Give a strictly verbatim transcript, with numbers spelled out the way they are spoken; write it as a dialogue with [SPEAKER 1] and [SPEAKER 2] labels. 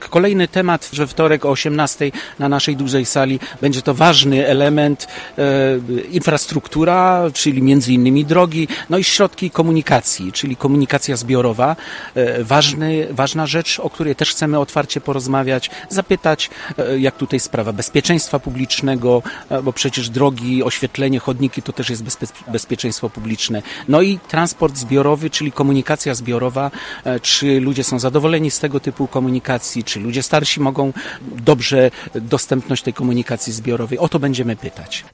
[SPEAKER 1] Kolejny temat, że wtorek o osiemnastej na naszej dużej sali będzie to ważny element, e, infrastruktura, czyli między innymi drogi, no i środki komunikacji, czyli komunikacja zbiorowa. E, ważny, ważna rzecz, o której też chcemy otwarcie porozmawiać, zapytać, e, jak tutaj sprawa bezpieczeństwa publicznego, e, bo przecież drogi, oświetlenie, chodniki to też jest bezpie- bezpieczeństwo publiczne. No i transport zbiorowy, czyli komunikacja zbiorowa, e, czy ludzie są zadowoleni z tego typu komunikacji, czy ludzie starsi mogą dobrze dostępność tej komunikacji zbiorowej. O to będziemy pytać.